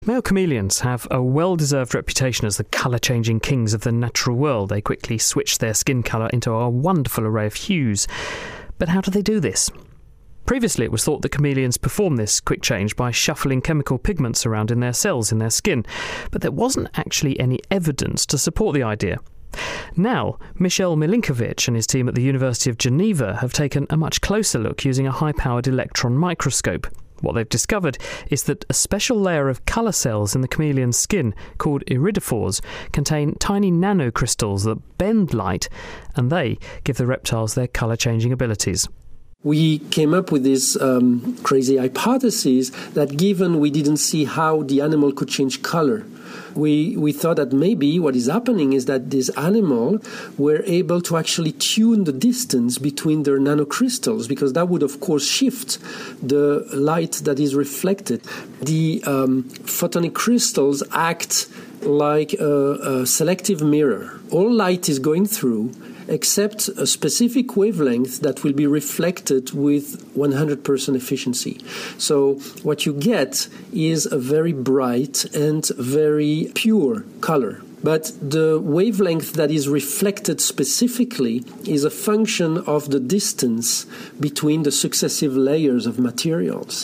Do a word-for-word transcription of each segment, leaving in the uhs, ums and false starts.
Male chameleons have a well-deserved reputation as the colour-changing kings of the natural world. They quickly switch their skin colour into a wonderful array of hues. But how do they do this? Previously, it was thought that chameleons perform this quick change by shuffling chemical pigments around in their cells in their skin, but there wasn't actually any evidence to support the idea. Now, Michel Milinkovic and his team at the University of Geneva have taken a much closer look using a high-powered electron microscope. What they've discovered is that a special layer of colour cells in the chameleon's skin, called iridophores, contain tiny nanocrystals that bend light, and they give the reptiles their colour-changing abilities. We came up with this um, crazy hypothesis that given we didn't see how the animal could change color, we we thought that maybe what is happening is that this animal were able to actually tune the distance between their nanocrystals, because that would, of course, shift the light that is reflected. The um, photonic crystals act like a, a selective mirror. All light is going through except a specific wavelength that will be reflected with one hundred percent efficiency. So what you get is a very bright and very pure color. But the wavelength that is reflected specifically is a function of the distance between the successive layers of materials.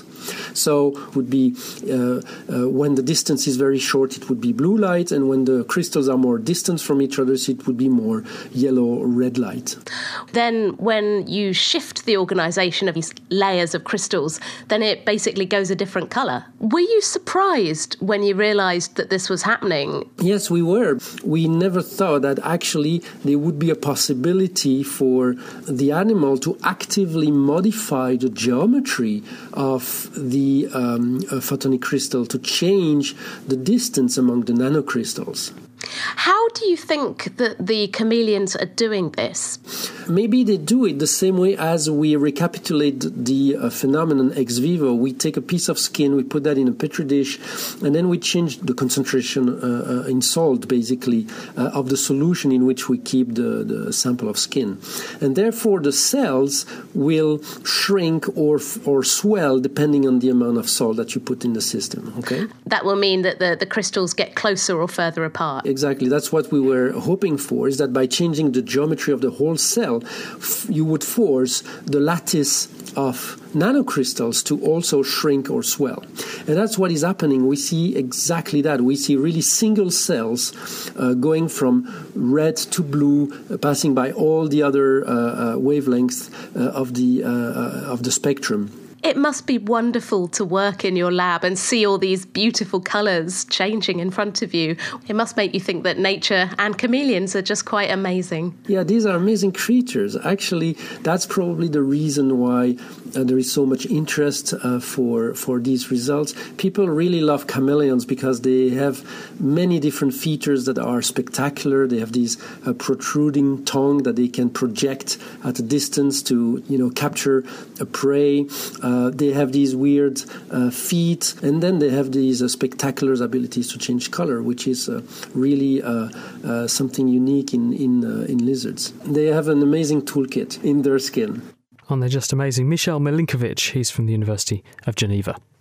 So it would be uh, uh, when the distance is very short, it would be blue light, and when the crystals are more distant from each other, it would be more yellow or red light. Then when you shift the organisation of these layers of crystals, then it basically goes a different colour. Were you surprised when you realised that this was happening? Yes, we were. We never thought that actually there would be a possibility for the animal to actively modify the geometry of the um, photonic crystal to change the distance among the nanocrystals. How do you think that the chameleons are doing this? Maybe they do it the same way as we recapitulate the uh, phenomenon ex vivo. We take a piece of skin, we put that in a petri dish, and then we change the concentration uh, uh, in salt, basically, uh, of the solution in which we keep the, the sample of skin. And therefore, the cells will shrink or or swell depending on the amount of salt that you put in the system. Okay? That will mean that the, the crystals get closer or further apart. Exactly. That's what we were hoping for, is that by changing the geometry of the whole cell, f- you would force the lattice of nanocrystals to also shrink or swell. And that's what is happening. We see exactly that. We see really single cells uh, going from red to blue, uh, passing by all the other uh, uh, wavelengths uh, of the uh, uh, of the spectrum. It must be wonderful to work in your lab and see all these beautiful colours changing in front of you. It must make you think that nature and chameleons are just quite amazing. Yeah, these are amazing creatures. Actually, that's probably the reason why uh, there is so much interest uh, for, for these results. People really love chameleons because they have many different features that are spectacular. They have these uh, protruding tongue that they can project at a distance to, you know, capture a prey. Uh, they have these weird uh, feet, and then they have these uh, spectacular abilities to change color, which is uh, really uh, uh, something unique in in, uh, in lizards. They have an amazing toolkit in their skin. Aren't they just amazing? Michel Milinkovic, he's from the University of Geneva.